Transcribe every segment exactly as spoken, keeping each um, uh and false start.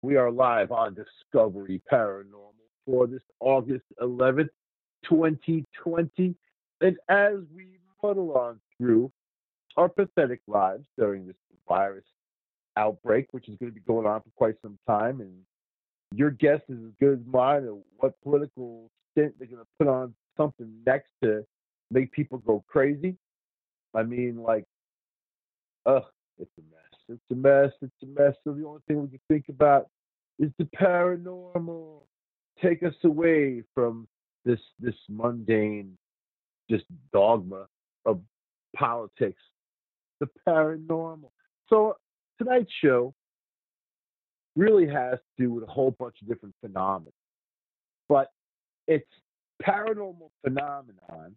We are live on Discovery Paranormal for this August eleventh, twenty twenty. And as we muddle on through our pathetic lives during this virus outbreak, which is going to be going on for quite some time, and your guess is as good as mine of what political stint they're going to put on something next to make people go crazy. I mean, like, ugh, it's a mess. It's a mess. It's a mess. So the only thing we can think about is the paranormal. Take us away from this this mundane, just dogma of politics. The paranormal. So tonight's show really has to do with a whole bunch of different phenomena, but it's paranormal phenomenon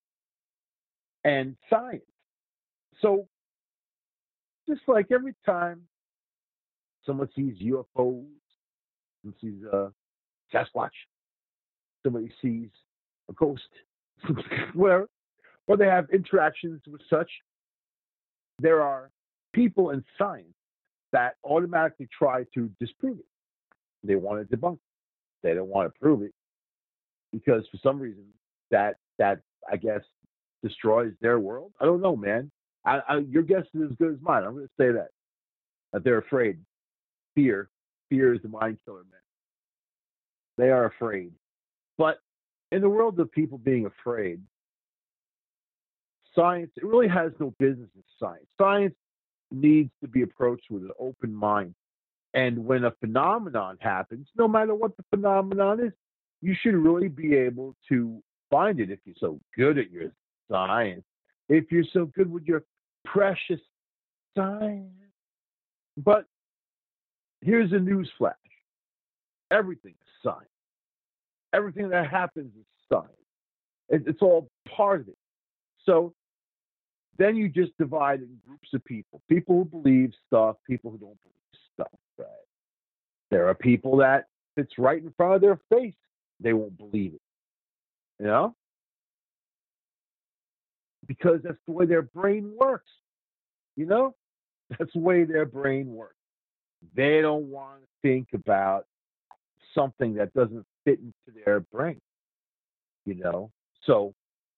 and science. So just like every time someone sees U F Os, someone sees uh, Sasquatch, somebody sees a ghost, whatever, or they have interactions with such, there are people in science that automatically try to disprove it. They want to debunk it. They don't want to prove it because for some reason that that I guess destroys their world. I don't know, man. I, I, your guess is as good as mine. I'm going to say that that they're afraid. Fear, fear is the mind killer, man. They are afraid. But in the world of people being afraid, science, it really has no business in science. Science needs to be approached with an open mind. And when a phenomenon happens, no matter what the phenomenon is, you should really be able to find it if you're so good at your science, if you're so good with your precious science. But here's a news flash. Everything is science. Everything that happens is science. It, it's all part of it. So then you just divide in groups of people. People who believe stuff, people who don't believe stuff, right? There are people that it's right in front of their face. They won't believe it. You know? Because that's the way their brain works. You know? That's the way their brain works. They don't want to think about something that doesn't fit into their brain. You know? So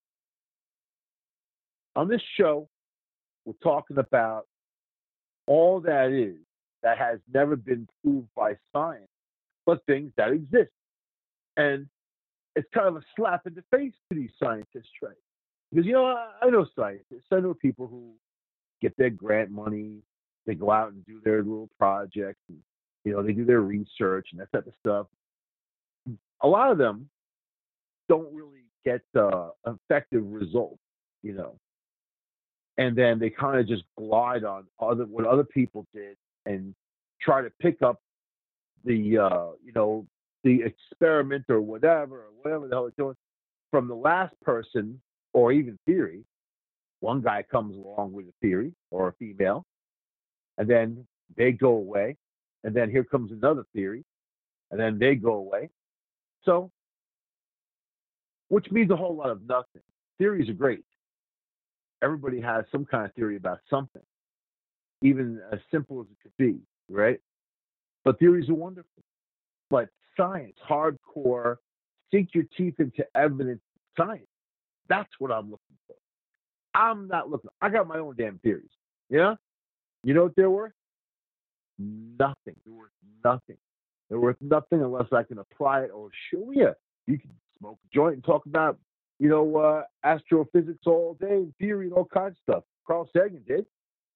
on this show, we're talking about all that is that has never been proved by science, but things that exist. And it's kind of a slap in the face to these scientists, right? Because, you know, I, I know scientists. I know people who get their grant money, they go out and do their little projects, and, you know, they do their research and that type of stuff. A lot of them don't really get uh, effective results, you know. And then they kind of just glide on other what other people did and try to pick up the uh, you know the experiment or whatever or whatever the hell they're doing from the last person or even theory. One guy comes along with a theory or a female, and then they go away, and then here comes another theory, and then they go away. So, which means a whole lot of nothing. Theories are great. Everybody has some kind of theory about something, even as simple as it could be, right? But theories are wonderful. But science, hardcore, sink your teeth into evidence science. That's what I'm looking for. I'm not looking. I got my own damn theories. Yeah? You know what they're worth? Nothing. They're worth nothing. They're worth nothing unless I can apply it or show you. You can smoke a joint and talk about, you know, uh, astrophysics all day and theory and all kinds of stuff. Carl Sagan did.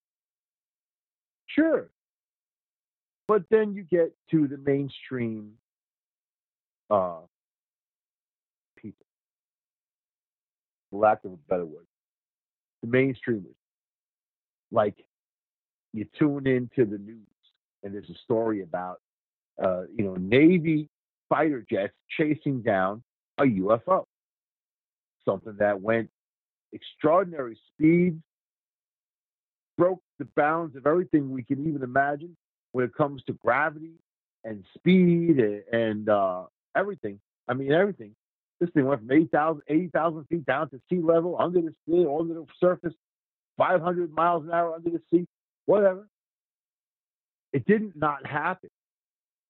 Sure. But then you get to the mainstream uh, people, for lack of a better word, the mainstreamers. Like you tune into the news and there's a story about, uh, you know, Navy fighter jets chasing down a U F O, something that went extraordinary speed, broke the bounds of everything we can even imagine when it comes to gravity and speed and, and uh, everything. I mean, everything. This thing went from eight thousand, eighty thousand feet down to sea level, under the sea, under the surface, five hundred miles an hour under the sea, whatever. It didn't not happen.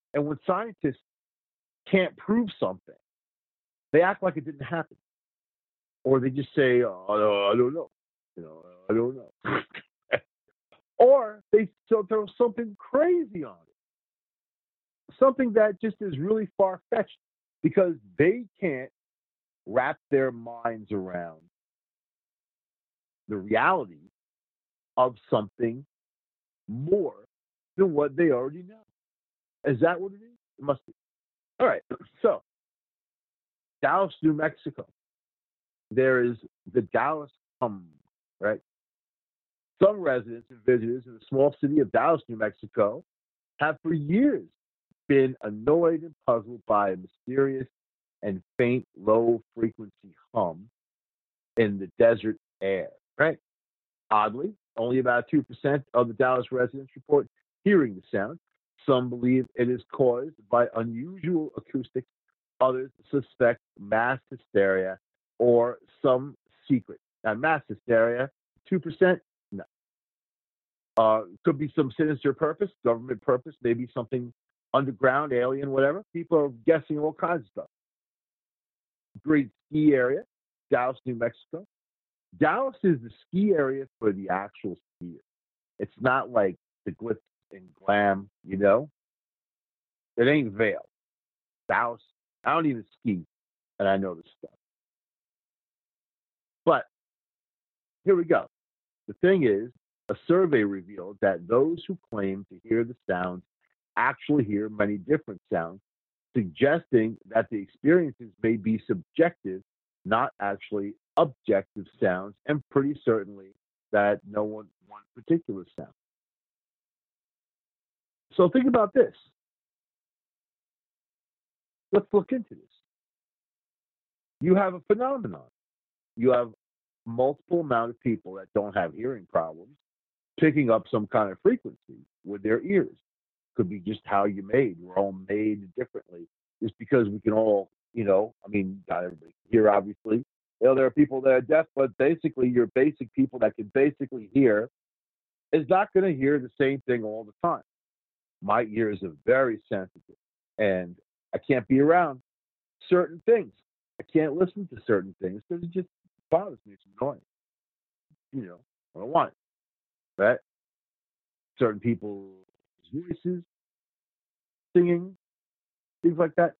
And when scientists can't prove something, they act like it didn't happen, or they just say, "Oh, no, I don't know," you know, "I don't know," or they so throw something crazy on it, something that just is really far fetched because they can't wrap their minds around the reality of something more than what they already know. Is that what it is? It must be. All right. So, Dallas, New Mexico. There is the Dallas Hum, right? Some residents and visitors in the small city of Dallas, New Mexico, have for years been annoyed and puzzled by a mysterious and faint low frequency hum in the desert air, right? Oddly, only about two percent of the Dallas residents report hearing the sound. Some believe it is caused by unusual acoustics. Others suspect mass hysteria or some secret. Now, mass hysteria, two percent? No. Uh, could be some sinister purpose, government purpose, maybe something underground, alien, whatever. People are guessing all kinds of stuff. Great ski area, Dallas, New Mexico. Dallas is the ski area for the actual skiers. It's not like the glitz and glam, you know? It ain't Vail. Dallas, I don't even ski, and I know this stuff. But here we go. The thing is, a survey revealed that those who claim to hear the sounds actually hear many different sounds, suggesting that the experiences may be subjective, not actually objective sounds, and pretty certainly that no one one particular sound. So think about this. Let's look into this. You have a phenomenon. You have multiple amount of people that don't have hearing problems picking up some kind of frequency with their ears. Could be just how you're made. We're all made differently. Just because we can all, you know, I mean, not everybody can hear, obviously. You know, there are people that are deaf, but basically, your basic people that can basically hear is not going to hear the same thing all the time. My ears are very sensitive, and I can't be around certain things. I can't listen to certain things because it just bothers me. It's annoying. You know, I don't want it. Right? Certain people's voices, singing, things like that.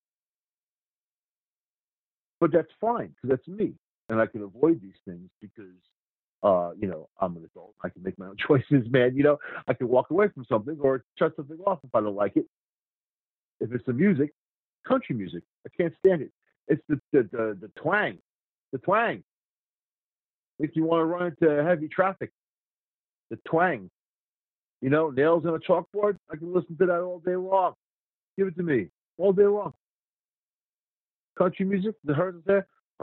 But that's fine because that's me, and I can avoid these things because, uh, you know, I'm an adult. I can make my own choices, man. You know, I can walk away from something or shut something off if I don't like it. If it's the music, country music, I can't stand it. It's the the the, the twang, the twang. Makes you want to run into heavy traffic. The twang, you know, nails on a chalkboard. I can listen to that all day long. Give it to me all day long. Country music, the herd is there. Oh,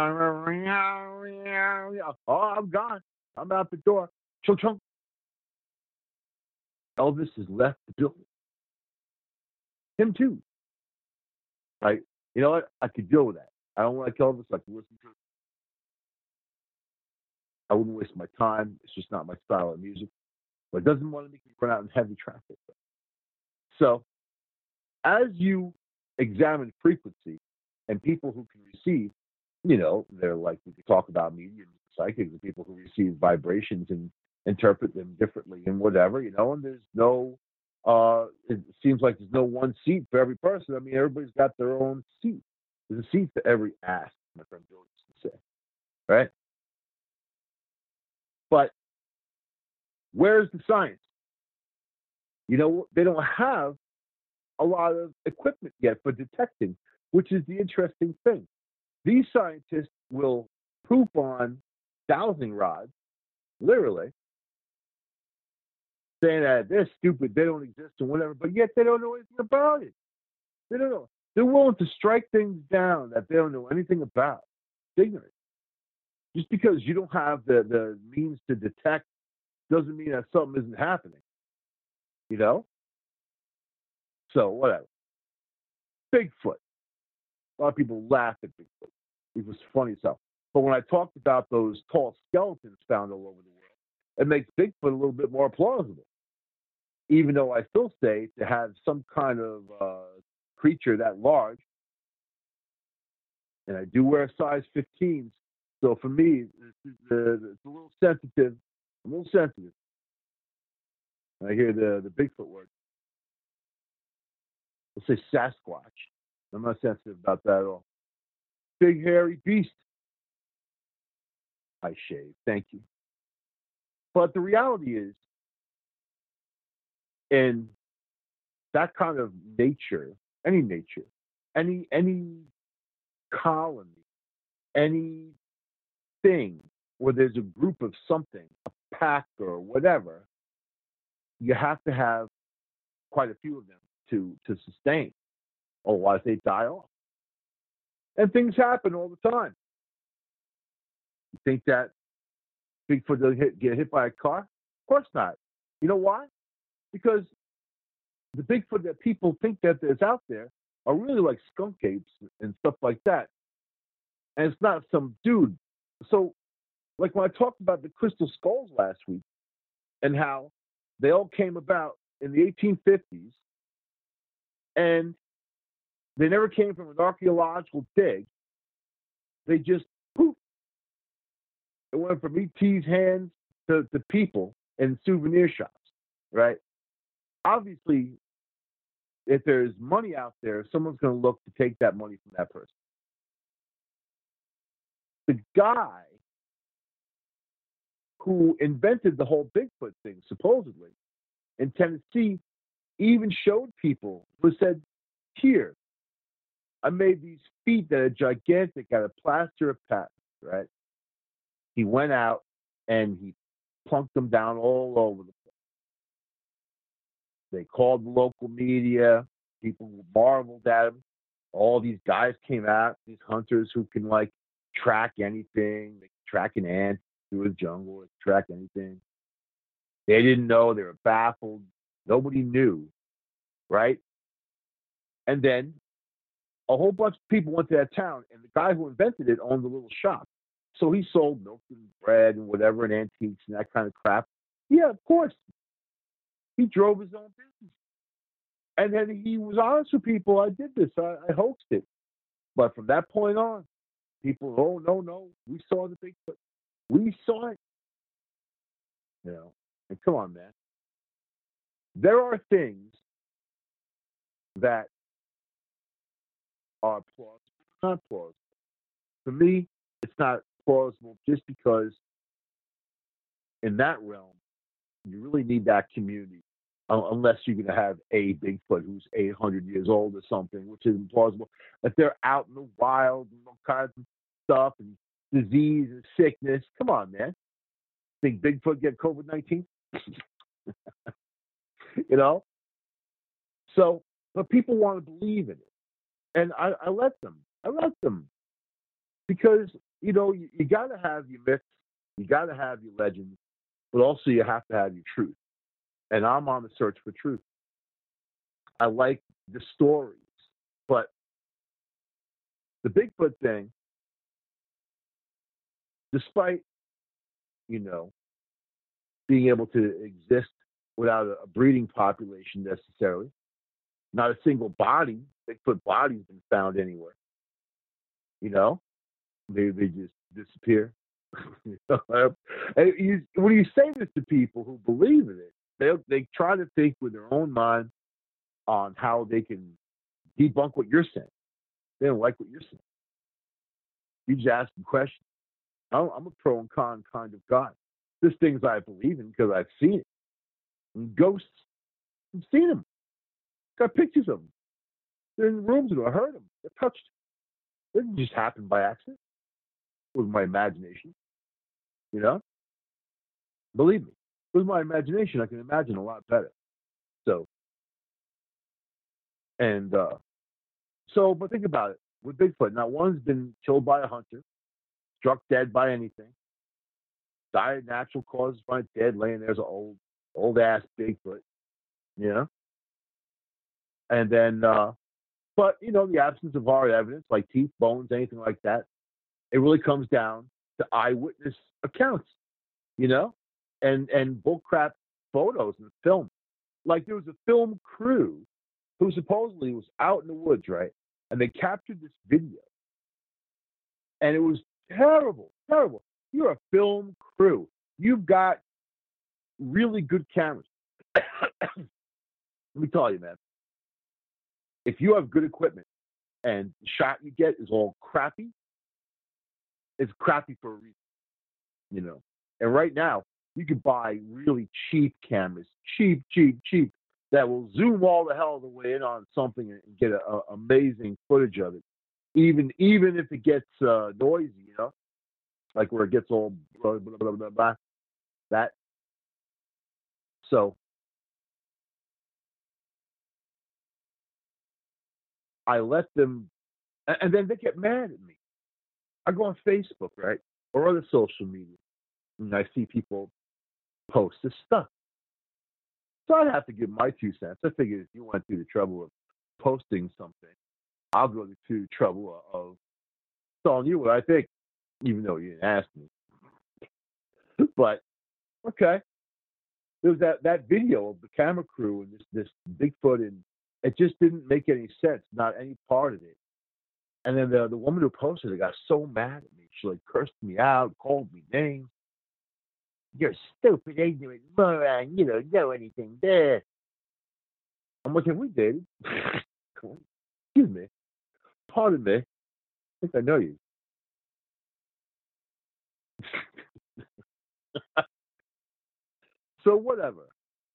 I'm gone. I'm out the door. Chunk chunk. Elvis has left the building. Him too. Like, you know what? I could deal with that. I don't like Elvis. I can listen to it. I wouldn't waste my time. It's just not my style of music. But it doesn't want to make me run out in heavy traffic. So, as you examine frequency and people who can receive, you know, they're like, we could talk about mediums, psychics, and people who receive vibrations and interpret them differently and whatever, you know, and there's no, uh, it seems like there's no one seat for every person. I mean, everybody's got their own seat. There's a seat for every ass, my friend Bill used to say, right? But where's the science? You know, they don't have a lot of equipment yet for detecting, which is the interesting thing. These scientists will poop on dowsing rods, literally, saying that they're stupid, they don't exist, or whatever, but yet they don't know anything about it. They don't know. They're willing to strike things down that they don't know anything about. It's ignorant. Just because you don't have the, the means to detect doesn't mean that something isn't happening. You know? So, whatever. Bigfoot. A lot of people laugh at Bigfoot. It was funny stuff. But when I talked about those tall skeletons found all over the world, it makes Bigfoot a little bit more plausible. even though I still say to have some kind of uh, creature that large, and I do wear size fifteens, so for me, it's, it's a little sensitive, a little sensitive. I hear the, the Bigfoot word. Let's say Sasquatch. I'm not sensitive about that at all. Big hairy beast. I shave. Thank you. But the reality is, in that kind of nature, any nature, any any colony, any thing where there's a group of something, a pack or whatever, you have to have quite a few of them to to sustain. Otherwise, they die off. And things happen all the time. You think that Bigfoot doesn't hit, get hit by a car? Of course not. You know why? Because the Bigfoot that people think that is out there are really like skunk apes and stuff like that. And it's not some dude. So, like when I talked about the crystal skulls last week and how they all came about in the eighteen fifties and they never came from an archaeological dig. They just poof. It went from E T's hands to, to people in souvenir shops, right? Obviously, if there's money out there, someone's going to look to take that money from that person. The guy who invented the whole Bigfoot thing, supposedly, in Tennessee, even showed people who said, here, I made these feet that are gigantic out of plaster of Paris, right? He went out and he plunked them down all over the place. They called the local media. People marveled at him. All these guys came out, these hunters who can like track anything. They can track an ant through a jungle, they can track anything. They didn't know. They were baffled. Nobody knew, right? And then a whole bunch of people went to that town, and the guy who invented it owned a little shop. So he sold milk and bread and whatever and antiques and that kind of crap. Yeah, of course. He drove his own business. And then he was honest with people. I did this. I, I hoaxed it. But from that point on, people, oh, no, no. We saw the Bigfoot. We saw it. You know, and come on, man. There are things that are plausible, not plausible. For me, it's not plausible just because in that realm, you really need that community. Uh, unless you're going to have a Bigfoot who's eight hundred years old or something, which is implausible. If they're out in the wild and all kinds of stuff and disease and sickness, come on, man. Think Bigfoot get COVID nineteen? You know? So, but people want to believe in it. And I, I let them. I let them. Because, you know, you, you got to have your myths, you got to have your legends, but also you have to have your truth. And I'm on the search for truth. I like the stories, but the Bigfoot thing, despite, you know, being able to exist without a breeding population necessarily, not a single body, Bigfoot body's been found anywhere. You know, they they just disappear. And you, when you say this to people who believe in it, they they try to think with their own mind on how they can debunk what you're saying. They don't like what you're saying. You just ask them questions. I'm, I'm a pro and con kind of guy. There's things I believe in because I've seen it. And ghosts, I've seen them. Got pictures of them. They're in the rooms and I heard them. They're touched. It didn't just happen by accident. It was my imagination. You know? Believe me. It was my imagination. I can imagine a lot better. So, and uh, so, but think about it. With Bigfoot, not one's been killed by a hunter, struck dead by anything, died of natural causes, find dead, laying there as an old, old ass Bigfoot, you know? And then, uh, but, you know, the absence of hard evidence like teeth, bones, anything like that, it really comes down to eyewitness accounts, you know? And, and bullcrap photos and film. like there was a film crew who supposedly was out in the woods, right? And they captured this video, and it was terrible, terrible. You're a film crew. You've got really good cameras. Let me tell you, man. If you have good equipment and the shot you get is all crappy, it's crappy for a reason, you know. And right now, you can buy really cheap cameras, cheap, cheap, cheap, that will zoom all the hell of the way in on something and get a, a, amazing footage of it, even even if it gets uh, noisy, you know, like where it gets all blah, blah, blah, blah, blah, that. So I let them, and then they get mad at me. I go on Facebook, right, or other social media, and I see people post this stuff. So I'd have to give my two cents. I figured if you went through the trouble of posting something, I'll go through the trouble of telling you what I think, even though you didn't ask me. But okay, there was that, that video of the camera crew and this this Bigfoot, and it just didn't make any sense, not any part of it. And then the the woman who posted it got so mad at me. She like cursed me out, called me names. You're stupid, ignorant moron. You don't know anything there. I'm like, have we dated? Excuse me. Pardon me. I think I know you. So whatever.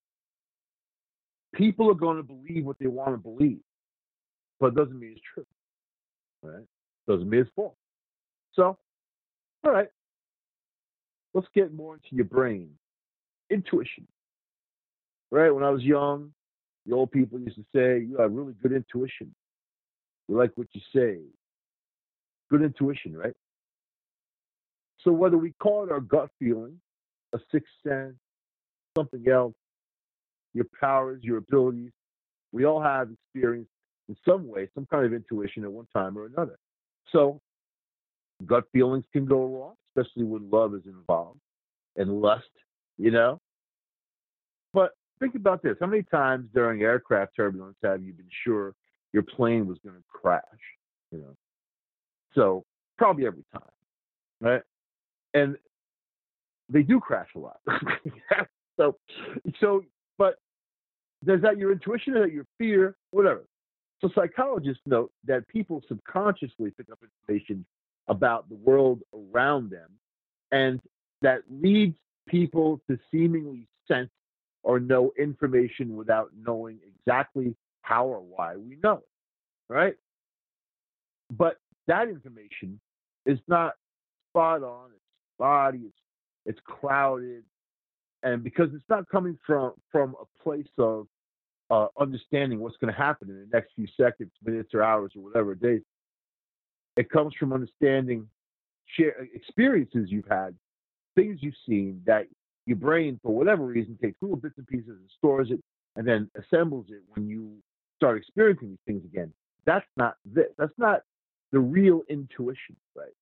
People are going to believe what they want to believe, but it doesn't mean it's true. Right? Doesn't mean it's false. So, all right. Let's get more into your brain. Intuition. Right? When I was young, the old people used to say, you have really good intuition. We like what you say. Good intuition, right? So whether we call it our gut feeling, a sixth sense, something else, your powers, your abilities, we all have experience in some way, some kind of intuition at one time or another. So gut feelings can go wrong, especially when love is involved and lust, you know? But think about this. How many times during aircraft turbulence have you been sure your plane was going to crash? You know? So probably every time, right? And they do crash a lot. so, so, but is that your intuition or that your fear? Whatever. So psychologists note that people subconsciously pick up information about the world around them, and that leads people to seemingly sense or know information without knowing exactly how or why we know it, right? But that information is not spot on, it's spotty, it's, it's clouded, and because it's not coming from, from a place of uh, understanding what's going to happen in the next few seconds, minutes, or hours, or whatever days, it comes from understanding share, experiences you've had, things you've seen that your brain, for whatever reason, takes little bits and pieces and stores it and then assembles it when you start experiencing these things again. That's not this. That's not the real intuition, right?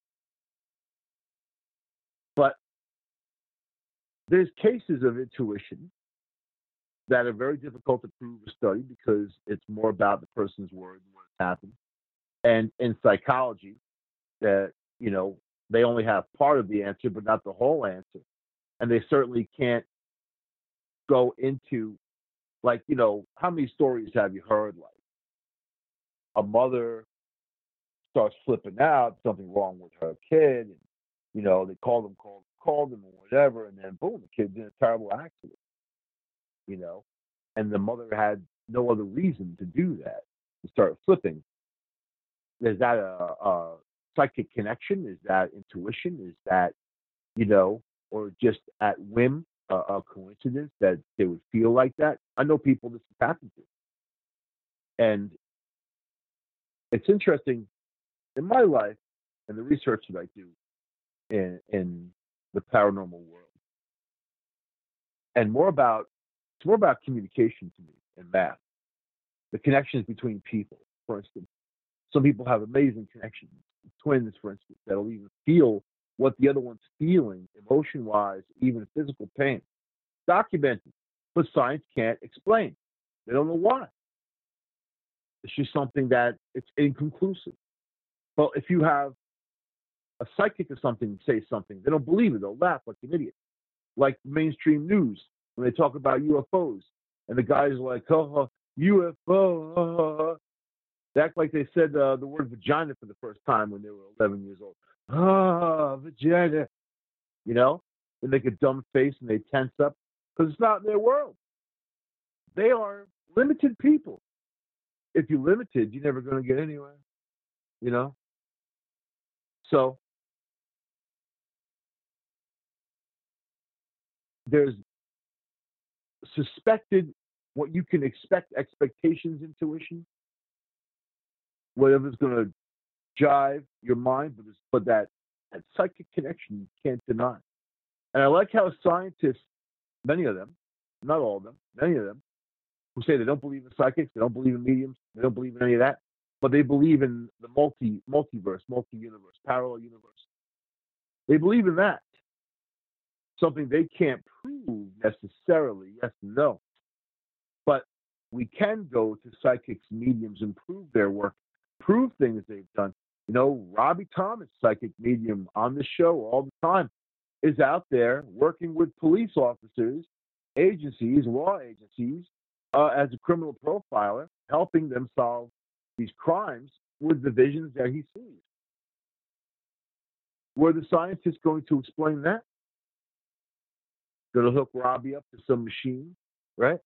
But there's cases of intuition that are very difficult to prove or study because it's more about the person's word and what's happened. And in psychology, that, you know, they only have part of the answer, but not the whole answer. And they certainly can't go into, like, you know, how many stories have you heard? Like a mother starts flipping out, something wrong with her kid, and, you know, they call them, call, call them, or whatever, and then boom, the kid's in a terrible accident, you know, and the mother had no other reason to do that, to start flipping. Is that a, a psychic connection? Is that intuition? Is that, you know, or just at whim, a, a coincidence that they would feel like that? I know people this has happened to. And it's interesting in my life and the research that I do in, in the paranormal world, and more about, it's more about communication to me and math, the connections between people, for instance. Some people have amazing connections, twins, for instance, that'll even feel what the other one's feeling, emotion-wise, even physical pain. Documented. but science can't explain. They don't know why. It's just something that it's inconclusive. But if you have a psychic or something say something, they don't believe it. They'll laugh like an idiot. Like mainstream news when they talk about U F Os, and the guys are like, "Oh, U F O." They act like they said uh, the word vagina for the first time when they were eleven years old. Ah, vagina. You know, they make a dumb face and they tense up because it's not in their world. They are limited people. If you're limited, you're never going to get anywhere. You know. So there's suspected what you can expect, expectations, intuition, whatever's going to jive your mind, but, but that, that psychic connection you can't deny. And I like how scientists, many of them, not all of them, many of them, who say they don't believe in psychics, they don't believe in mediums, they don't believe in any of that, but they believe in the multi multiverse, multi-universe, parallel universe. They believe in that. Something they can't prove necessarily, yes and no. But we can go to psychics, mediums, and prove their work, prove things they've done. You know, Robbie Thomas, psychic medium on the show all the time, is out there working with police officers, agencies, law agencies, uh, as a criminal profiler, helping them solve these crimes with the visions that he sees. Were the scientists going to explain that? Going to hook Robbie up to some machine, right?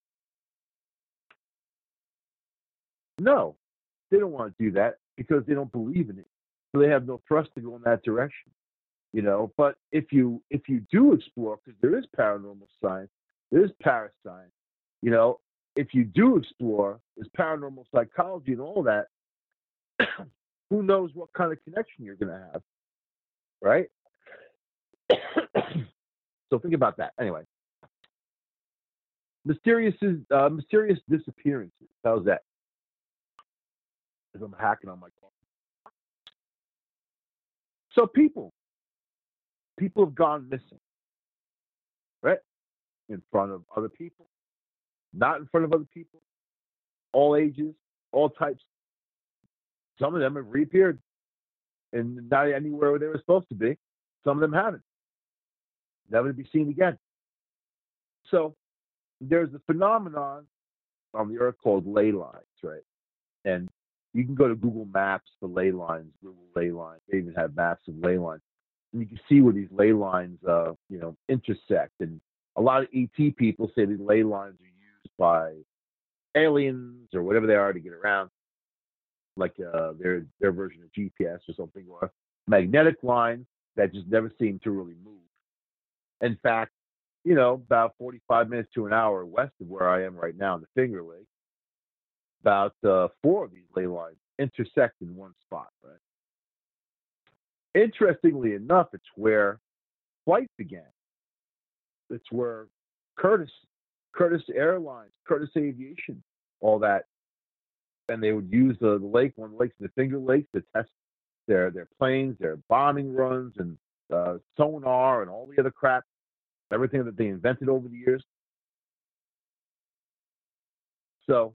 No, they don't want to do that because they don't believe in it. So they have no trust to go in that direction. You know, but if you if you do explore, because there is paranormal science, there is parascience, you know, if you do explore, there's paranormal psychology and all that, who knows what kind of connection you're going to have, right? So think about that. Anyway, mysterious uh, mysterious disappearances. How's that? As I'm hacking on my car. So people, people have gone missing, right? In front of other people, not in front of other people, all ages, all types. Some of them have reappeared and not anywhere where they were supposed to be. Some of them haven't. Never to be seen again. So there's a phenomenon on the earth called ley lines, right? And you can go to Google Maps for ley lines, Google ley lines. They even have maps of ley lines. And you can see where these ley lines, uh, you know, intersect. And a lot of E T people say these ley lines are used by aliens or whatever they are to get around, like uh, their their version of G P S or something, or magnetic lines that just never seem to really move. In fact, you know, about forty-five minutes to an hour west of where I am right now in the Finger Lake, about uh, four of these ley lines intersect in one spot, right? Interestingly enough, it's where flight began. It's where Curtis, Curtis Airlines, Curtis Aviation, all that, and they would use the, the lake, one of the lakes in the Finger Lakes, to test their their planes, their bombing runs, and uh, sonar, and all the other crap, everything that they invented over the years. So,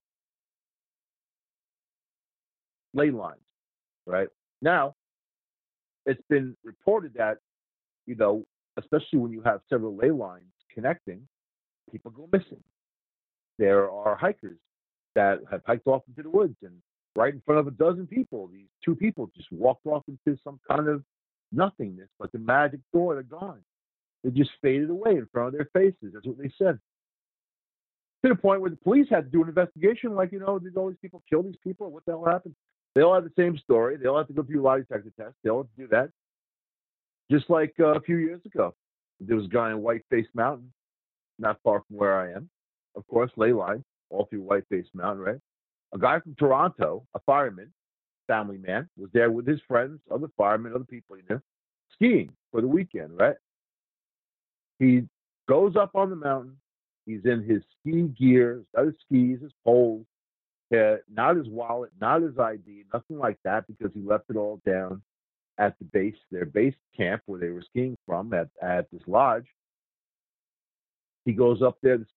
ley lines, right? Now, it's been reported that, you know, especially when you have several ley lines connecting, people go missing. There are hikers that have hiked off into the woods, and right in front of a dozen people, these two people just walked off into some kind of nothingness, like the magic door. They're gone. They just faded away in front of their faces. That's what they said. To the point where the police had to do an investigation, like, you know, did all these people kill these people? What the hell happened? They all have the same story. They all have to go through lie detector tests. They all have to do that. Just like uh, a few years ago, there was a guy in Whiteface Mountain, not far from where I am. Of course, ley line, all through Whiteface Mountain, right? A guy from Toronto, a fireman, family man, was there with his friends, other firemen, other people, you know, skiing for the weekend, right? He goes up on the mountain. He's in his ski gear, he's got his skis, his poles, uh, not his wallet, not his I D, nothing like that, because he left it all down at the base, their base camp where they were skiing from at, at this lodge. He goes up there to ski,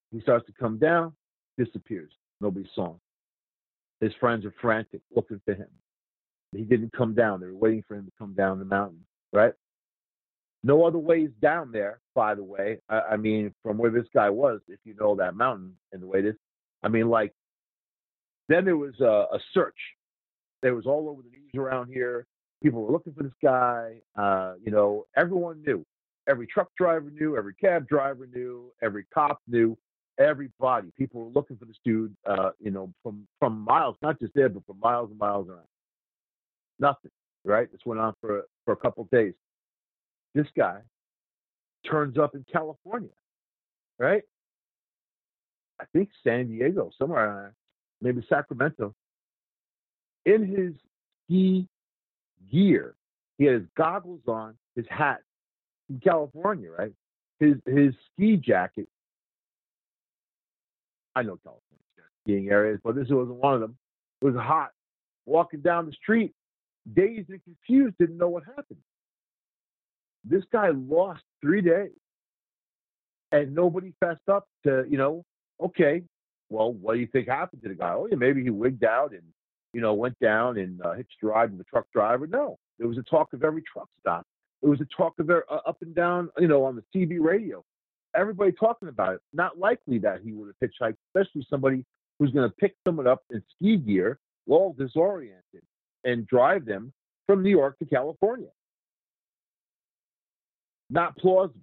He starts to come down, disappears. Nobody saw him. His friends are frantic, looking for him. He didn't come down. They were waiting for him to come down the mountain, right? No other ways down there, by the way. I, I mean, from where this guy was, if you know that mountain and the way it is, I mean, like, then there was a, a search. There was all over the news around here. People were looking for this guy. Uh, you know, everyone knew. Every truck driver knew. Every cab driver knew. Every cop knew. Everybody. People were looking for this dude, uh, you know, from, from miles, not just there, but for miles and miles around. Nothing, right? This went on for, for a couple of days. This guy turns up in California, right? I think San Diego, somewhere around there, maybe Sacramento. In his ski gear, he had his goggles on, his hat in California, right? His his ski jacket. I know California skiing areas, but this wasn't one of them. It was hot. Walking down the street, dazed and confused, didn't know what happened. This guy lost three days, and nobody fessed up to, you know, okay, well, what do you think happened to the guy? Oh, yeah, maybe he wigged out and, you know, went down and uh, hitched a ride with the truck driver. No, there was a talk of every truck stop. There was a talk of uh, up and down, you know, on the T V radio. Everybody talking about it. Not likely that he would have hitchhiked, especially somebody who's going to pick someone up in ski gear, all disoriented, and drive them from New York to California. Not plausible.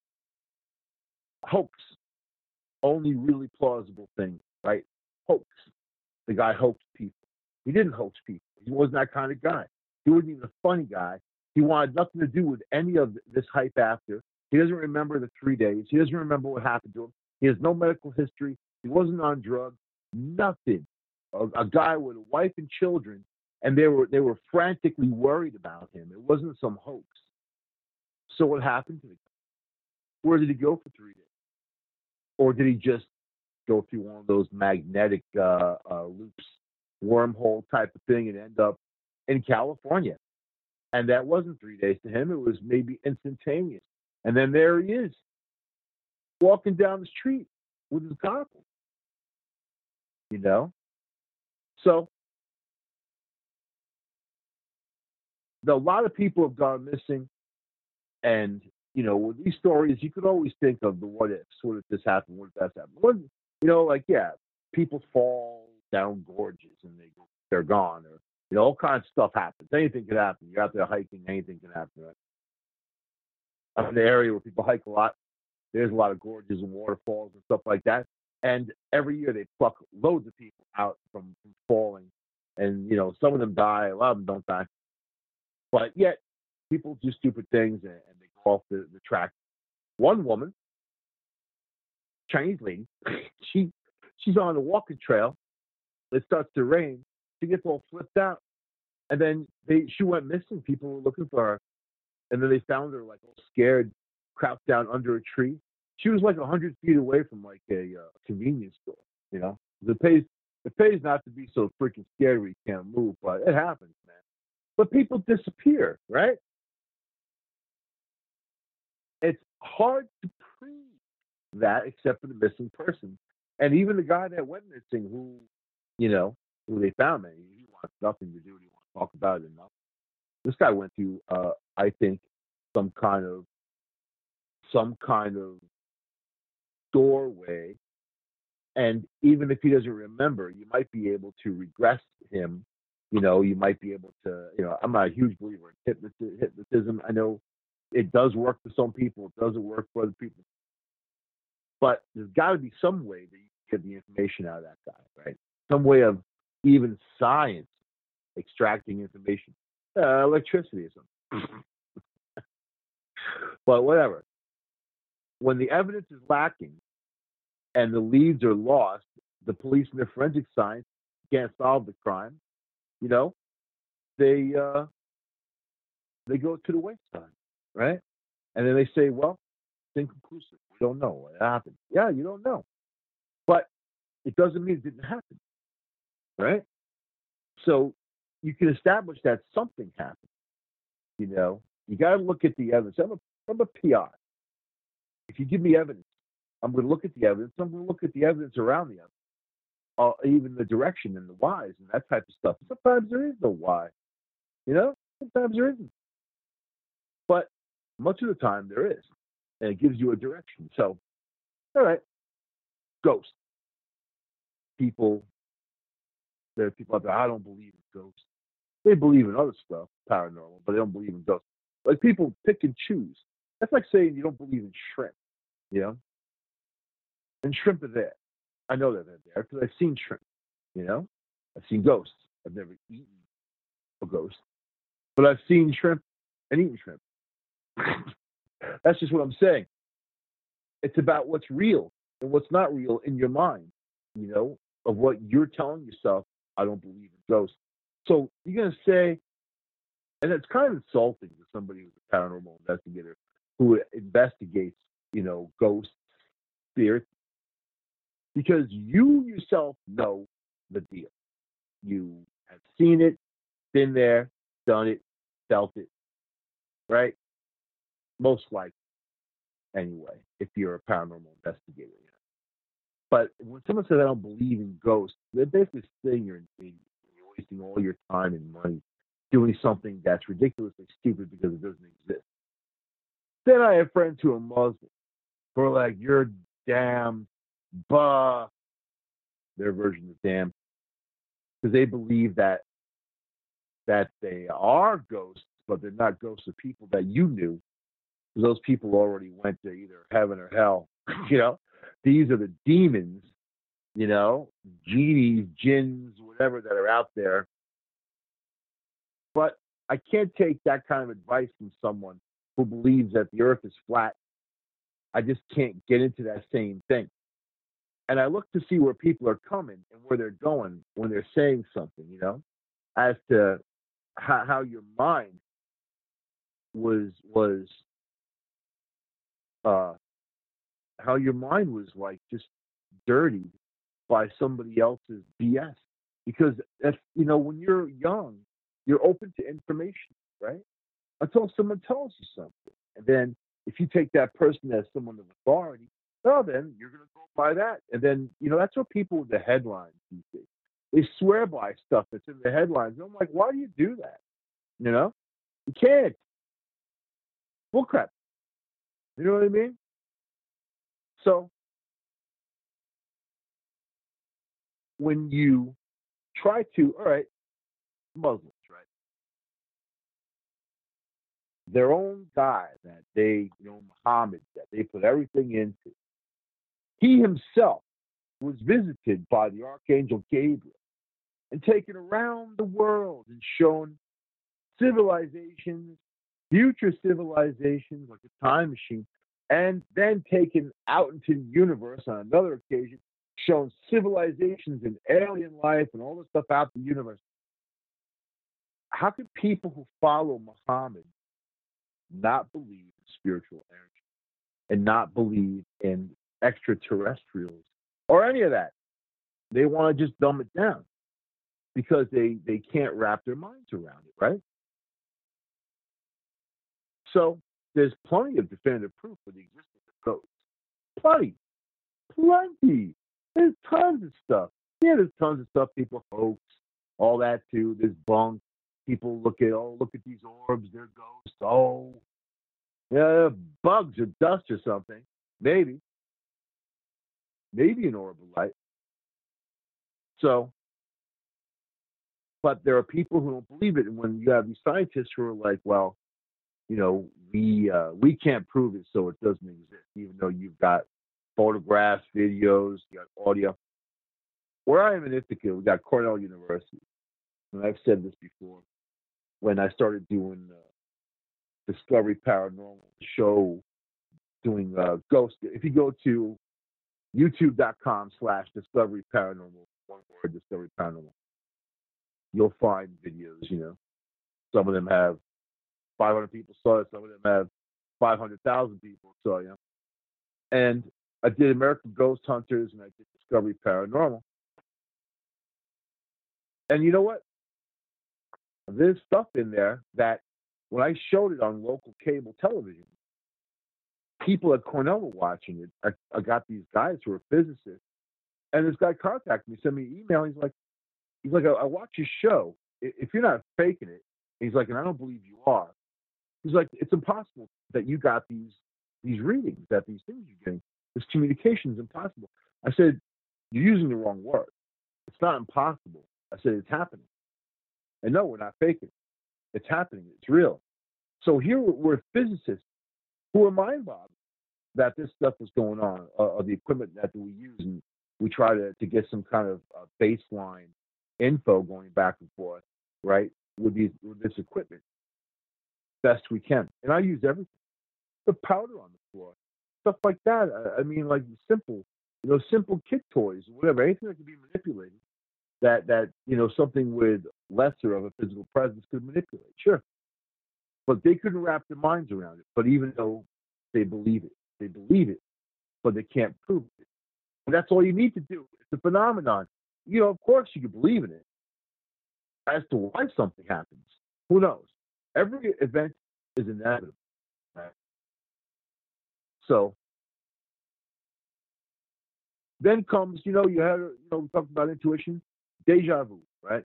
Hoax. Only really plausible thing, right? Hoax. The guy hoaxed people. He didn't hoax people. He wasn't that kind of guy. He wasn't even a funny guy. He wanted nothing to do with any of this hype after. He doesn't remember the three days. He doesn't remember what happened to him. He has no medical history. He wasn't on drugs. Nothing. A, a guy with a wife and children, and they were they were frantically worried about him. It wasn't some hoax. So what happened to the guy? Where did he go for three days? Or did he just go through one of those magnetic uh, uh, loops, wormhole type of thing, and end up in California? And that wasn't three days to him. It was maybe instantaneous. And then there he is, walking down the street with his goggles. You know? So, a lot of people have gone missing. And, you know, with these stories, you could always think of the what ifs. What if this happened? What if that happened? What, you know, like, yeah, people fall down gorges and they go, they're gone. Or, you know, all kinds of stuff happens. Anything could happen. You're out there hiking, anything can happen, right? I'm in the area where people hike a lot. There's a lot of gorges and waterfalls and stuff like that. And every year they pluck loads of people out from, from falling. And, you know, some of them die. A lot of them don't die. But yet, people do stupid things and, and they go off the, the track. One woman, Chinese lady, she she's on the walking trail. It starts to rain. She gets all flipped out. And then they she went missing. People were looking for her. And then they found her like all scared, crouched down under a tree. She was like a hundred feet away from like a uh, convenience store. You know, it pays it pays not to be so freaking scared where you can't move, but it happens, man. But people disappear, right? It's hard to prove that except for the missing person. And even the guy that went missing, who, you know, who they found, man, he wants nothing to do. He wants to talk about it enough. This guy went through, uh, I think, some kind of, some kind of doorway. And even if he doesn't remember, you might be able to regress him. You know, you might be able to, you know, I'm not a huge believer in hypnotism. I know it does work for some people. It doesn't work for other people. But there's got to be some way that you can get the information out of that guy, right? Some way of even science extracting information. Uh, electricity or something. But whatever. When the evidence is lacking and the leads are lost, the police and their forensic science can't solve the crime. You know, they uh, they go to the wayside, right? And then they say, well, it's inconclusive. We don't know what happened. Yeah, you don't know. But it doesn't mean it didn't happen, right? So you can establish that something happened. You know, you got to look at the evidence. I'm a, I'm a P I. If you give me evidence I'm going to look at the evidence. I'm going to look at the evidence around the evidence, uh, even the direction and the whys and that type of stuff. Sometimes there is no why, you know. Sometimes there isn't, but much of the time there is, and it gives you a direction. So, all right, ghosts. People, there are people out there. I don't believe in ghosts. They believe in other stuff, paranormal, but they don't believe in ghosts. Like people pick and choose. That's like saying you don't believe in shrimp, you know. And shrimp are there. I know that they're there because I've seen shrimp. You know, I've seen ghosts. I've never eaten a ghost, but I've seen shrimp and eaten shrimp. That's just what I'm saying. It's about what's real and what's not real in your mind. You know, of what you're telling yourself. I don't believe in ghosts. So you're gonna say, and it's kind of insulting to somebody who's a paranormal investigator who investigates, you know, ghosts, spirits, because you yourself know the deal. You have seen it, been there, done it, felt it, right? Most likely, anyway, if you're a paranormal investigator. You know? But when someone says, I don't believe in ghosts, they're basically saying you're an idiot. You're wasting all your time and money doing something that's ridiculously stupid because it doesn't exist. Then I have friends who are Muslim who are like, you're damn, bah, their version of damn, because they believe that that they are ghosts, but they're not ghosts of people that you knew. Because those people already went to either heaven or hell. You know, these are the demons, you know, genies, jinns, whatever that are out there. But I can't take that kind of advice from someone who believes that the earth is flat. I just can't get into that same thing. And I look to see where people are coming and where they're going when they're saying something, you know, as to how, how your mind was was uh, how your mind was like just dirtied by somebody else's B S. Because if you know, when you're young, you're open to information, right? Until someone tells you something, and then if you take that person as someone of authority, well, then you're going to go by that, and then you know that's what people with the headlines these days. They swear by stuff that's in the headlines. And I'm like, why do you do that? You know, you can't. Bull crap. You know what I mean? So when you try to, all right, Muslims, right? Their own guy that they, you know, Muhammad, that they put everything into. He himself was visited by the Archangel Gabriel and taken around the world and shown civilizations, future civilizations, like a time machine, and then taken out into the universe on another occasion, shown civilizations and alien life and all this stuff out in the universe. How could people who follow Muhammad not believe in spiritual energy and not believe in extraterrestrials or any of that? They want to just dumb it down because they, they can't wrap their minds around it, right? So there's plenty of definitive proof for the existence of ghosts. Plenty. Plenty. There's tons of stuff. Yeah, there's tons of stuff people hoax, all that too. There's bunk. People look at, oh, look at these orbs, they're ghosts. Oh, yeah, bugs or dust or something. Maybe. Maybe an orb of light. So, but there are people who don't believe it. And when you have these scientists who are like, well, you know, we uh, we can't prove it, so it doesn't exist, even though you've got photographs, videos, you got audio. Where I am in Ithaca, we got Cornell University. And I've said this before. When I started doing uh, Discovery Paranormal show, doing uh, ghost, if you go to youtube.com slash Discovery Paranormal, one word, Discovery Paranormal, you'll find videos, you know. Some of them have five hundred people saw it. Some of them have five hundred thousand people saw it. You know? And I did American Ghost Hunters and I did Discovery Paranormal. And you know what? There's stuff in there that when I showed it on local cable television, people at Cornell were watching it. I, I got these guys who are physicists, and this guy contacted me, sent me an email. He's like, he's like, I, I watch your show. If you're not faking it, he's like, and I don't believe you are. He's like, it's impossible that you got these these readings, that these things you're getting. This communication is impossible. I said, you're using the wrong word. It's not impossible. I said, it's happening. And no, we're not faking it. It's happening. It's real. So here we're physicists who are mind-boggling that this stuff is going on, uh, or the equipment that we use, and we try to, to get some kind of uh, baseline info going back and forth, right, with, these, with this equipment best we can. And I use everything. The powder on the floor, stuff like that. I, I mean, like simple, you know, simple kid toys, whatever, anything that can be manipulated, that, that you know, something with lesser of a physical presence could manipulate, sure. But they couldn't wrap their minds around it. But even though they believe it, they believe it, but they can't prove it. And that's all you need to do. It's a phenomenon. You know, of course you can believe in it. As to why something happens, who knows? Every event is inevitable. Right? So then comes, you know, you had, you know, we talked about intuition, deja vu, right?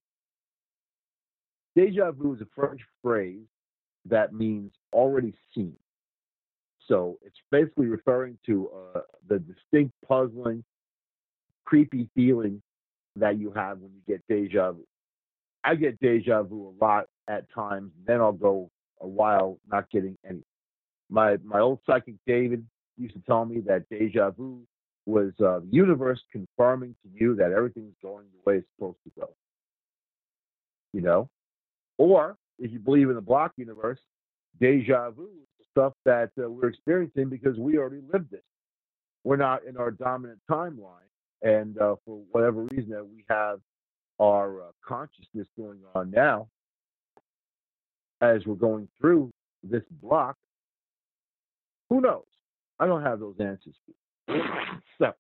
Deja vu is a French phrase that means already seen. So it's basically referring to uh, the distinct, puzzling, creepy feeling that you have when you get deja vu. I get deja vu a lot at times, then I'll go a while not getting any. My my old psychic David used to tell me that deja vu was uh, the universe confirming to you that everything's going the way it's supposed to go. You know? Or, if you believe in the block universe, deja vu is the stuff that uh, we're experiencing because we already lived it. We're not in our dominant timeline, and uh, for whatever reason that we have our uh, consciousness going on now, as we're going through this block, who knows? I don't have those answers. So,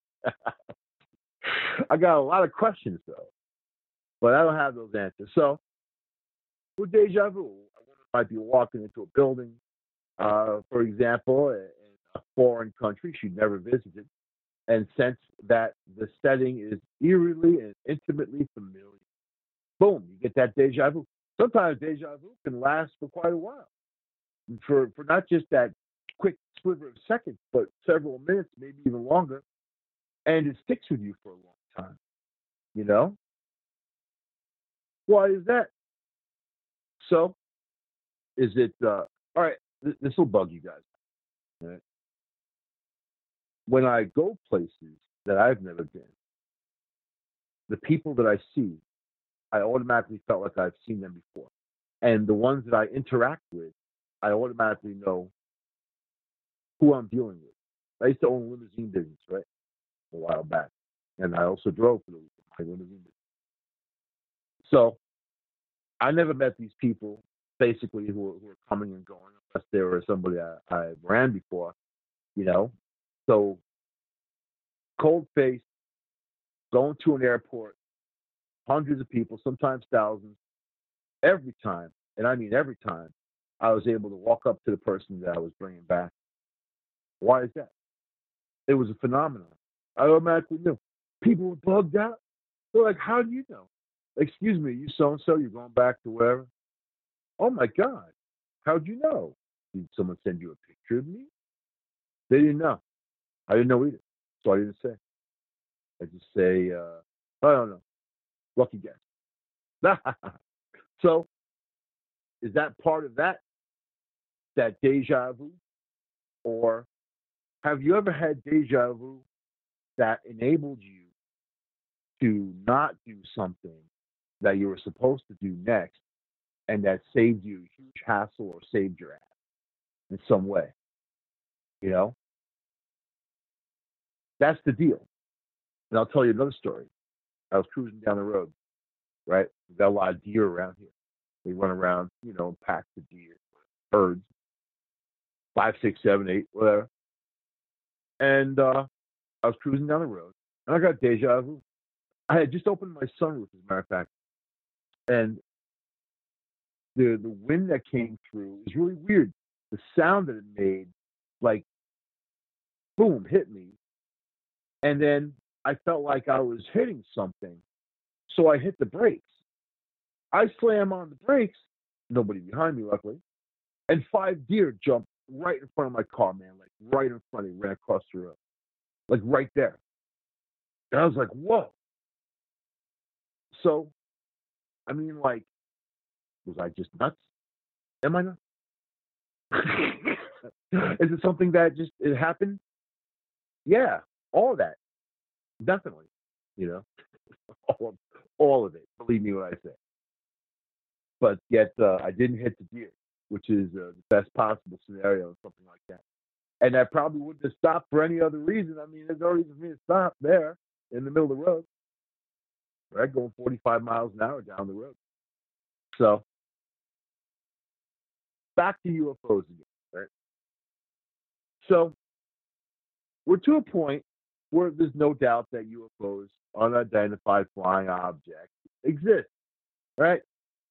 I got a lot of questions, though, but I don't have those answers. So, with deja vu, I might be walking into a building, uh, for example, in a foreign country she'd never visited, and sense that the setting is eerily and intimately familiar. Boom, you get that deja vu. Sometimes deja vu can last for quite a while, for, for not just that quick sliver of seconds, but several minutes, maybe even longer, and it sticks with you for a long time. You know? Why is that? So, is it, uh, all right, th- this will bug you guys. Right? When I go places that I've never been, the people that I see, I automatically felt like I've seen them before. And the ones that I interact with, I automatically know who I'm dealing with. I used to own a limousine business, right? A while back. And I also drove for the my limousine business. So I never met these people basically who were, who were coming and going unless they were somebody I, I ran before, you know. So cold face, going to an airport, hundreds of people, sometimes thousands, every time, and I mean every time, I was able to walk up to the person that I was bringing back. Why is that? It was a phenomenon. I automatically knew. People were bugged out. They're like, how do you know? Excuse me, you so-and-so, you're going back to wherever? Oh, my God. How'd you know? Did someone send you a picture of me? They didn't know. I didn't know either. So I didn't say. I just say, uh, I don't know. Lucky guess. So is that part of that, that deja vu? Or have you ever had deja vu that enabled you to not do something that you were supposed to do next and that saved you a huge hassle or saved your ass in some way? You know? That's the deal. And I'll tell you another story. I was cruising down the road, right? We've got a lot of deer around here. They run around, you know, packs of deer, herds, five, six, seven, eight, whatever. And uh, I was cruising down the road, and I got deja vu. I had just opened my sunroof, as a matter of fact, and the the wind that came through was really weird. The sound that it made, like boom, hit me. And then I felt like I was hitting something. So I hit the brakes. I slam on the brakes, nobody behind me, luckily. And five deer jumped right in front of my car, man, like right in front of me, ran across the road, like right there. And I was like, whoa. So, I mean, like, was I just nuts? Am I nuts? Is it something that just it happened? Yeah, all of that, definitely. You know, all of, all of it. Believe me when I say. But yet, uh, I didn't hit the deer, which is uh, the best possible scenario, or something like that. And I probably wouldn't have stopped for any other reason. I mean, there's no reason for me to stop there in the middle of the road, right? Going forty-five miles an hour down the road. So back to U F Os again, right? So we're to a point where there's no doubt that U F Os, unidentified flying objects, exist, right?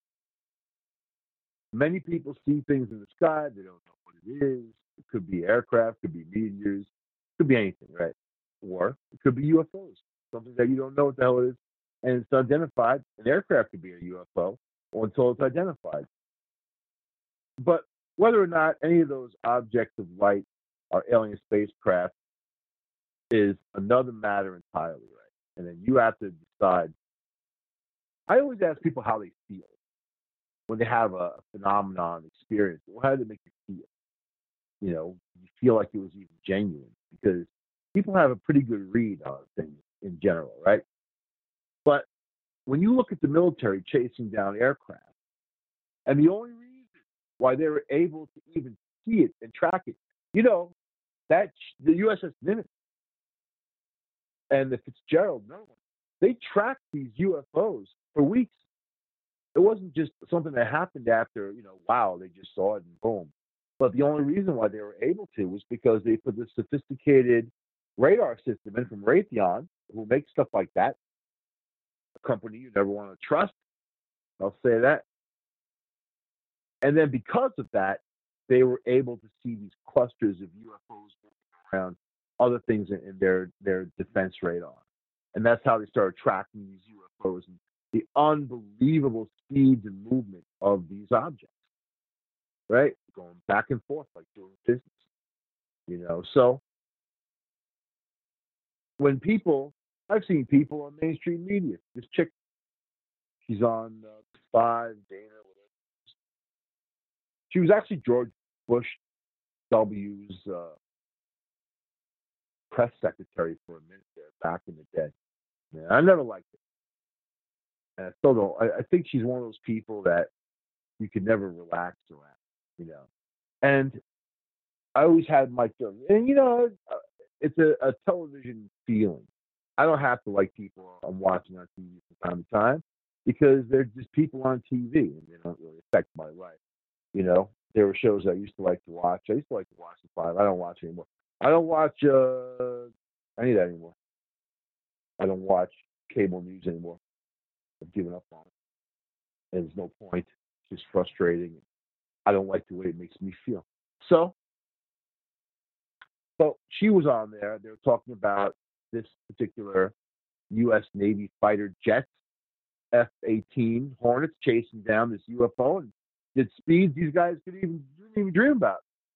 Many people see things in the sky, they don't know what it is. It could be aircraft, could be meteors, could be anything, right? Or it could be U F Os, something that you don't know what the hell it is, and it's identified. An aircraft could be a U F O or until it's identified. But whether or not any of those objects of light are alien spacecraft is another matter entirely, right? And then you have to decide. I always ask people how they feel when they have a phenomenon experience. Well, how did it make you feel? You know, you feel like it was even genuine because people have a pretty good read on things in general, right? But when you look at the military chasing down aircraft, and the only reason why they were able to even see it and track it, you know, that the U S S Nimitz and the Fitzgerald, no one, they tracked these U F Os for weeks. It wasn't just something that happened after, you know, wow, they just saw it and boom. But the only reason why they were able to was because they put this sophisticated radar system in from Raytheon, who makes stuff like that, a company you never want to trust. I'll say that. And then because of that, they were able to see these clusters of U F Os around other things in, in their, their defense radar. And that's how they started tracking these U F Os and the unbelievable speeds and movement of these objects, right? Going back and forth like doing business, you know. So when people, I've seen people on mainstream media, this chick, she's on uh, Five, Dana, whatever. She was actually George Bush W's uh, press secretary for a minute there back in the day. Man, I never liked it. And I still don't. I, I think she's one of those people that you could never relax around, you know. And I always had my feeling, and you know, uh, it's a, a television feeling. I don't have to like people I'm watching on T V from time to time because they're just people on T V and they don't really affect my life. You know, there were shows I used to like to watch. I used to like to watch the Five. I don't watch anymore. I don't watch uh, any of that anymore. I don't watch cable news anymore. I've given up on it. And there's no point. It's just frustrating. I don't like the way it makes me feel. So, so she was on there. They were talking about this particular U S Navy fighter jets, F eighteen Hornets, chasing down this U F O and did speeds these guys could even didn't even dream about.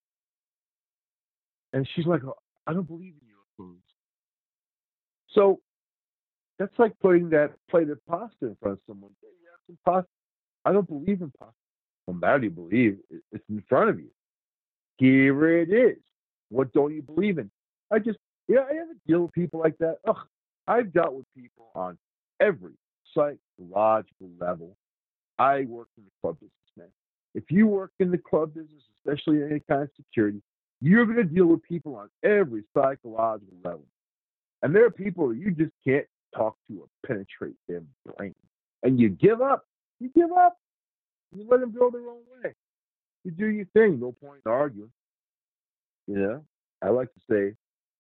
And she's like, oh, I don't believe in U F Os. So that's like putting that plate of pasta in front of someone. Hey, you have some pasta. I don't believe in pasta. Well, how do you believe? It's in front of you. Here it is. What don't you believe in? I just, yeah, I ever deal with people like that. Ugh, I've dealt with people on every psychological level. I work in the club business, man. If you work in the club business, especially in any kind of security, you're going to deal with people on every psychological level. And there are people that you just can't talk to or penetrate their brain. And you give up. You give up. You let them go their own way. You do your thing. No point in arguing. You know, I like to say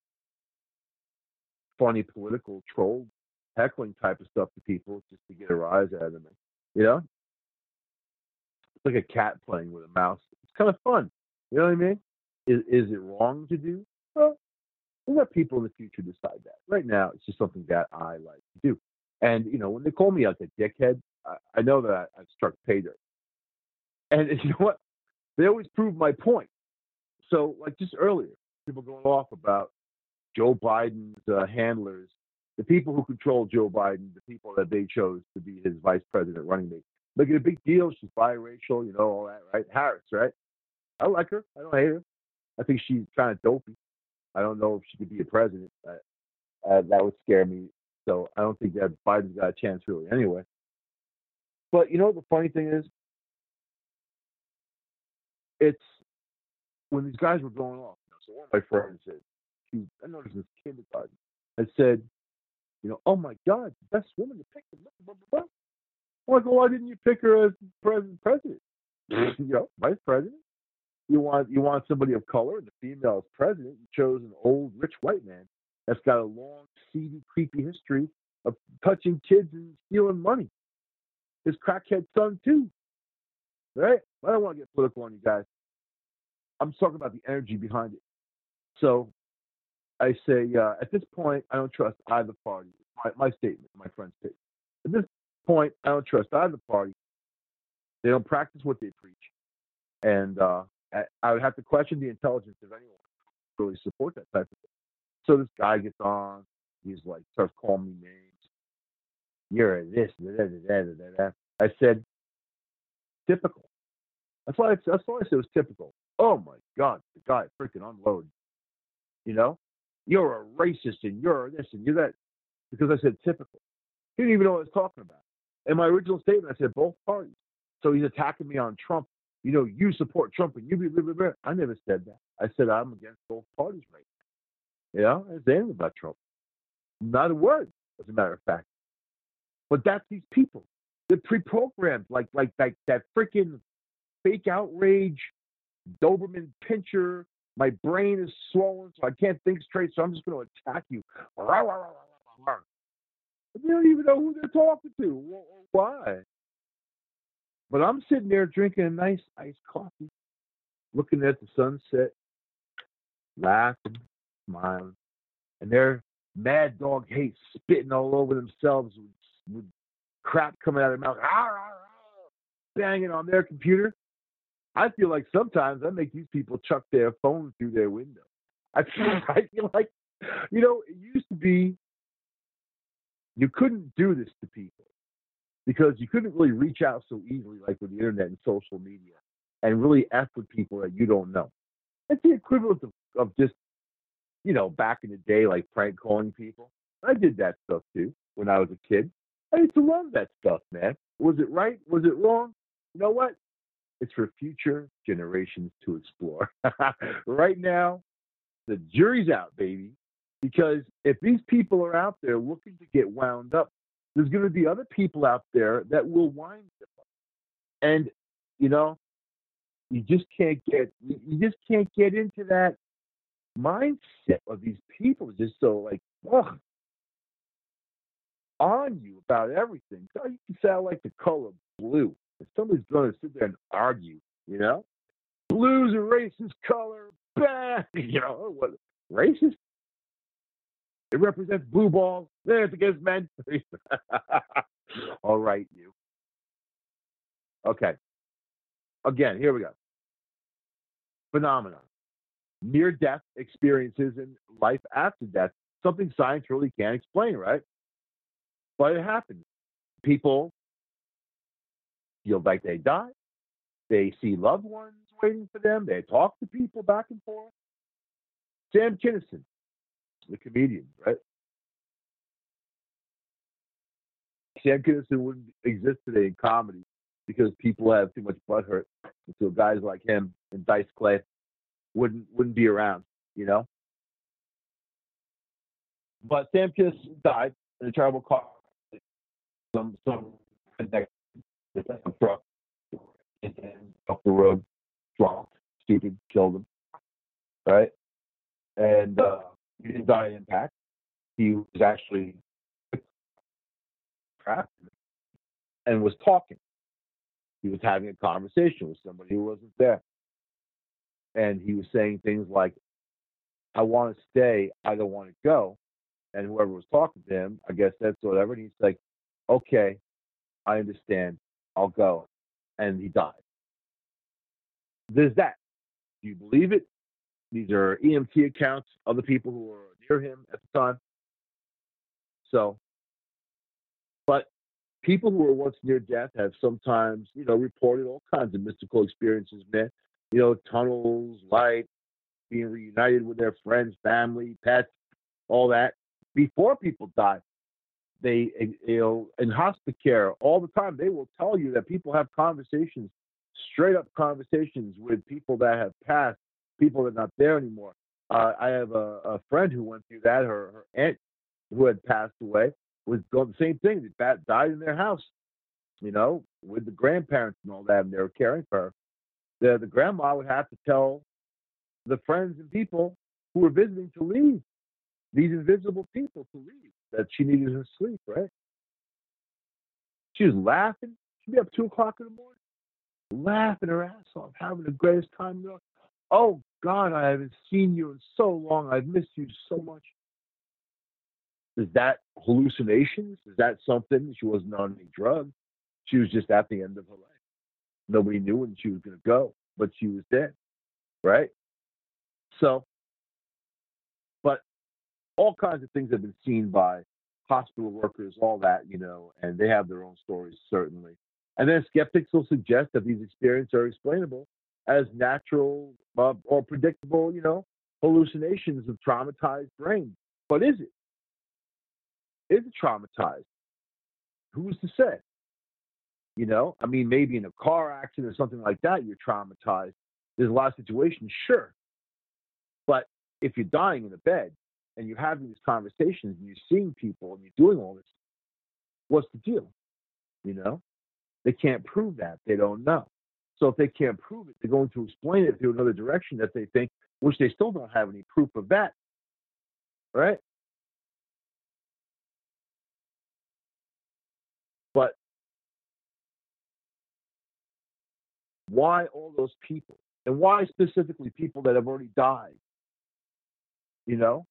funny political troll heckling type of stuff to people just to get a rise out of them. You know, it's like a cat playing with a mouse. It's kind of fun. You know what I mean? Is is it wrong to do? Well, We'll let people in the future decide that. Right now, it's just something that I like to do. And, you know, when they call me out a dickhead, I, I know that I, I've struck pay dirt. And you know what? They always prove my point. So, like just earlier, people going off about Joe Biden's uh, handlers, the people who control Joe Biden, the people that they chose to be his vice president running mate. Making a big deal. She's biracial, you know, all that, right? Harris, right? I like her. I don't hate her. I think she's kind of dopey. I don't know if she could be a president. Uh, uh, that would scare me. So I don't think that Biden's got a chance really anyway. But you know the funny thing is, it's when these guys were going off. You know, so one of my friends said, she, I noticed this kindergarten. I said, you know, oh my God, the best woman to pick. Blah, blah, blah, blah. I'm like, well, why didn't you pick her as president? President, you know, vice president. You want you want somebody of color, and the female as president. You chose an old rich white man that's got a long, seedy, creepy history of touching kids and stealing money. His crackhead son too, right? I don't want to get political on you guys. I'm talking about the energy behind it. So I say, uh, at this point, I don't trust either party. My, my statement, my friend's statement. At this point, I don't trust either party. They don't practice what they preach. And uh, I, I would have to question the intelligence of anyone who really support that type of thing. So this guy gets on. He's like, starts calling me names. You're a this, da, da, da, da, da, da. I said, typical. That's why I, that's why I said it was typical. Oh my God, the guy freaking unloaded. You know, you're a racist and you're this and you're that. Because I said typical. He didn't even know what I was talking about. In my original statement, I said both parties. So he's attacking me on Trump. You know, you support Trump and you be blah, blah, blah. I never said that. I said I'm against both parties right now. You know, I didn't say anything about Trump. Not a word, as a matter of fact. But that's these people. They're pre-programmed, like like like that freaking fake outrage, Doberman pincher. My brain is swollen, so I can't think straight. So I'm just going to attack you. They don't even know who they're talking to or why. But I'm sitting there drinking a nice iced coffee, looking at the sunset, laughing, smiling, and they're mad dog hate spitting all over themselves with, with crap coming out of their mouth, banging on their computer. I feel like sometimes I make these people chuck their phone through their window. I feel, I feel like, you know, it used to be you couldn't do this to people because you couldn't really reach out so easily like with the internet and social media and really F with people that you don't know. It's the equivalent of, of just, you know, back in the day, like prank calling people. I did that stuff too when I was a kid. I used to love that stuff, man. Was it right? Was it wrong? You know what? It's for future generations to explore. Right now, the jury's out, baby. Because if these people are out there looking to get wound up, there's going to be other people out there that will wind them up. And, you know, you just can't get you just can't get into that mindset of these people just so like, ugh, on you about everything. So you can sound like the color blue. If somebody's going to sit there and argue, you know, blue's a racist color, bah, you know, what racist? It represents blue balls. There, it's against men. All right, you. Okay. Again, here we go. Phenomenon. Near-death experiences in life after death. Something science really can't explain, right? But it happens. People feel like they die. They see loved ones waiting for them. They talk to people back and forth. Sam Kinison, the comedian, right? Sam Kinison wouldn't exist today in comedy because people have too much butt hurt. And so guys like him and Dice Clay wouldn't wouldn't be around, you know. But Sam Kinison died in a terrible car. Some some truck off the road, drunk, stupid, killed him, right? And uh, he didn't die in impact. He was actually trapped and was talking. He was having a conversation with somebody who wasn't there. And he was saying things like, I want to stay. I don't want to go. And whoever was talking to him, I guess that's whatever. And he's like, okay, I understand. I'll go. And he died. There's that. Do you believe it? These are E M T accounts, other people who were near him at the time. So, but people who were once near death have sometimes, you know, reported all kinds of mystical experiences, man. You know, tunnels, light, being reunited with their friends, family, pets, all that. Before people die, they, you know, in hospice care, all the time, they will tell you that people have conversations, straight up conversations with people that have passed, people that are not there anymore. Uh, I have a, a friend who went through that. Her, her aunt, who had passed away, was going the same thing. They died in their house, you know, with the grandparents and all that, and they were caring for her. The, the grandma would have to tell the friends and people who were visiting to leave, these invisible people to leave, that she needed to sleep, right? She was laughing. She'd be up two o'clock in the morning, laughing her ass off, having the greatest time. You know, oh, God, I haven't seen you in so long. I've missed you so much. Is that hallucinations? Is that something? She wasn't on any drug. She was just at the end of her life. Nobody knew when she was going to go, but she was dead, right? So, but all kinds of things have been seen by hospital workers, all that, you know, and they have their own stories, certainly. And then skeptics will suggest that these experiences are explainable as natural uh, or predictable, you know, hallucinations of traumatized brains. But is it? Is it traumatized? Who's to say? You know, I mean, maybe in a car accident or something like that, you're traumatized. There's a lot of situations, sure. But if you're dying in a bed and you're having these conversations and you're seeing people and you're doing all this, what's the deal? You know, they can't prove that. They don't know. So if they can't prove it, they're going to explain it through another direction that they think, which they still don't have any proof of that. Right? But why all those people? And why specifically people that have already died? You know?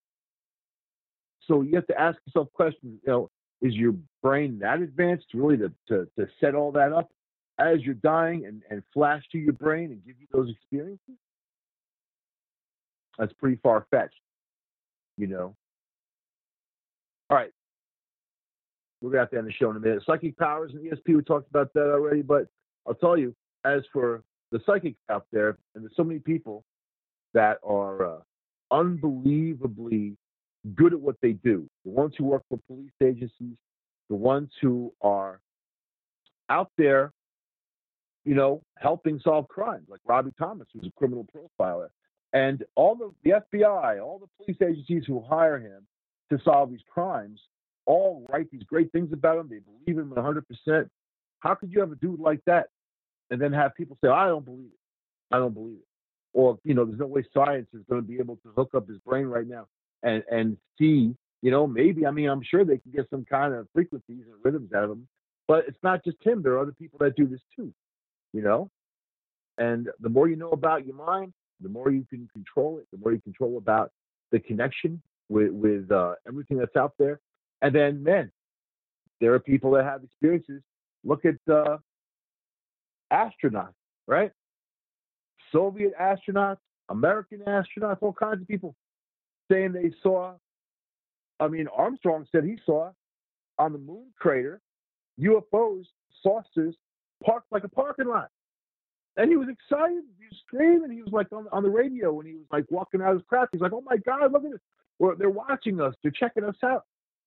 So you have to ask yourself questions, you know, is your brain that advanced really to, to, to set all that up as you're dying and, and flash to your brain and give you those experiences? That's pretty far-fetched, you know? All right. We're going to have to end the show in a minute. Psychic powers and E S P, we talked about that already, but I'll tell you, as for the psychics out there, and there's so many people that are uh, unbelievably good at what they do. The ones who work for police agencies, the ones who are out there, you know, helping solve crimes, like Robbie Thomas, who's a criminal profiler. And all the, the F B I, all the police agencies who hire him to solve these crimes, all write these great things about him. They believe him one hundred percent. How could you have a dude like that and then have people say, I don't believe it. I don't believe it. Or, you know, there's no way science is going to be able to hook up his brain right now and, and see, you know, maybe, I mean, I'm sure they can get some kind of frequencies and rhythms out of him. But it's not just him. There are other people that do this too, you know? And the more you know about your mind, the more you can control it, the more you control about the connection with, with uh, everything that's out there. And then, man, there are people that have experiences. Look at uh, astronauts, right? Soviet astronauts, American astronauts, all kinds of people saying they saw. I mean, Armstrong said he saw on the moon crater U F Os, saucers, parked like a parking lot. And he was excited. He was screaming. He was like on, on the radio when he was like walking out of his craft. He's like, oh my God, look at this. Well, they're watching us. They're checking us out.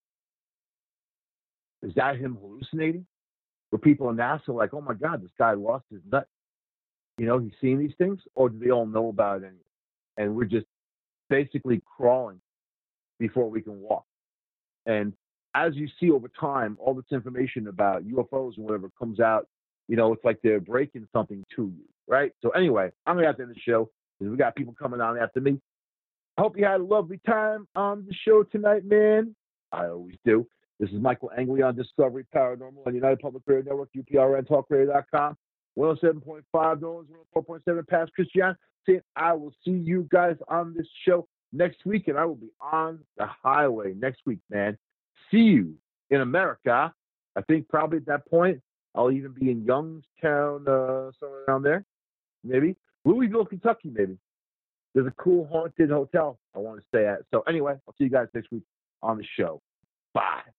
Is that him hallucinating? Were people in NASA like, oh my God, this guy lost his nut? You know, he's seeing these things? Or do they all know about it anyway? And we're just basically crawling before we can walk. And as you see over time, all this information about U F Os and whatever comes out, you know, it's like they're breaking something to you, right? So anyway, I'm going to have to end the show because we got people coming on after me. I hope you had a lovely time on the show tonight, man. I always do. This is Michael Angley on Discovery Paranormal on United Public Radio Network, U P R N Talk Radio dot com, one oh seven point five Noise, one oh four point seven Past Christian. I will see you guys on this show next week, and I will be on the highway next week, man. See you in America. I think probably at that point, I'll even be in Youngstown, uh, somewhere around there, maybe. Louisville, Kentucky, maybe. There's a cool haunted hotel I want to stay at. So anyway, I'll see you guys next week on the show. Bye.